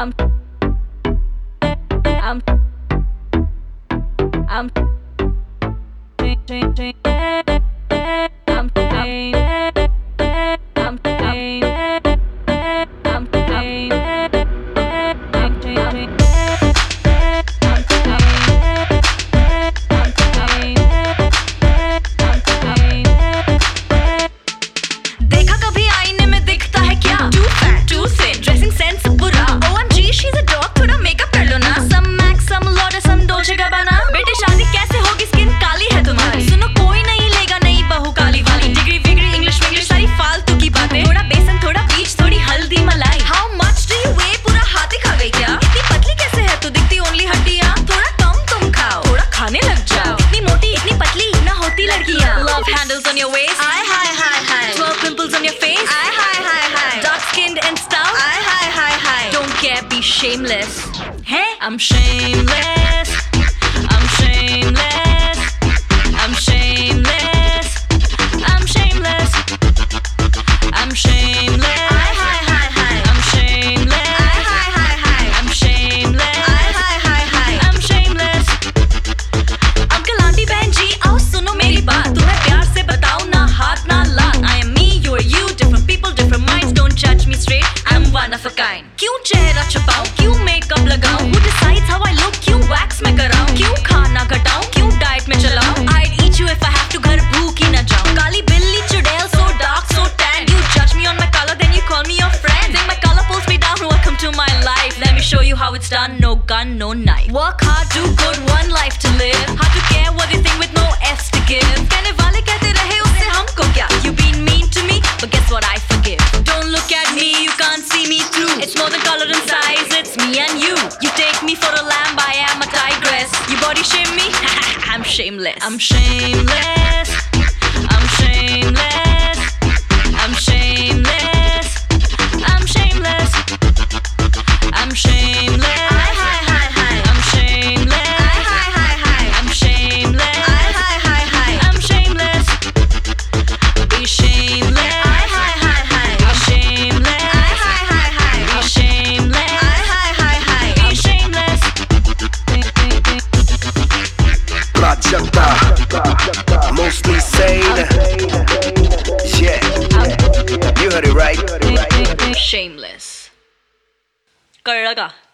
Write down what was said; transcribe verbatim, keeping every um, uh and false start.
I'm I'm I'm देखा कभी आईने में दिखता है क्या? Too fat, too thin, dressing sense बुरा. O M G, she's a dog, थोड़ा makeup कर लो ना. Some Mac, some Lord, some Dolce Gabbana. बेटे शादी कैसे होगी? Skin काली है तुम्हारी. सुनो कोई नहीं लेगा नई बहू काली वाली. Degree, degree, English, English सारी फालतू की बातें. थोड़ा बेसन, थोड़ा बीच, थोड़ी हल्दी मलाई. How much do you weigh? पूरा हाथ ही खा गई क्या? इतनी पतली कैसे है तू? दिखती only हड्डियाँ. थोड़ा कम तुम खाओ, थोड़ा खाने लग जाओ. इतनी मोटी, इतनी पतली ना होती लड़कियाँ. Love handles on your waist. Hi, hi, hi, hi. Twelve pimples on your face. Hi, hi, hi, hi. Dark skinned and stuff. Hi, hi, hi, hi. Don't care, be shameless. Hey, I'm shameless. I'm shameless. I'm shameless. I'm shameless. I'm shameless. Hi, hi, hi, hi. I'm shameless. Hi, hi, hi, hi. I'm shameless. Hi, hi, hi, hi. I'm shameless. Uncle, auntie, बहन जी, आओ सुनो मेरी बात. तुम्हें प्यार से बताओ ना हाथ ना लात. I am me, you are you, different people, different minds. Don't judge me straight, I'm one of a kind. क्यों चेहरा छुपाऊं? क्यों मेकअप लगाऊं? Who decides how I look? क्यों wax में कराऊं? क्यों खाना घटाऊं? क्यों डाइट में चलाऊं? I'd eat you if I have to, घर भूख ही न जाऊं. काली बिल्ली चुड़ैल, so dark, so tan. You judge me on my color, then you call me your friend. Think my color pulls me down, welcome to my life. Let me show you how it's done, no gun, no knife. Work hard, do good, one life to live. Hard to care what you think with no F's to give. कहने वाले कहते रहे उससे हमको क्या? You been mean to me, but guess what, I forgive. Don't look at me, you can't see me through. It's more than color and size, it's me and you. You take me for a lamb, I am a tigress. You body shame me? I'm shameless. I'm shameless. I'm shameless. I'm shameless. I'm shameless. I'm shameless. Hi, hi, hi, hi. I'm shameless. Hi, hi, hi, hi. I'm shameless. Hi, hi, hi, hi. I'm shameless. Be shameless. Hi, hi, hi, hi. Be shameless. Hi, hi, hi, hi. Be shameless. Hi, hi, hi, hi. Be shameless. Prachata, mostly sane. Yeah, you heard it right. Shameless. कळलं का?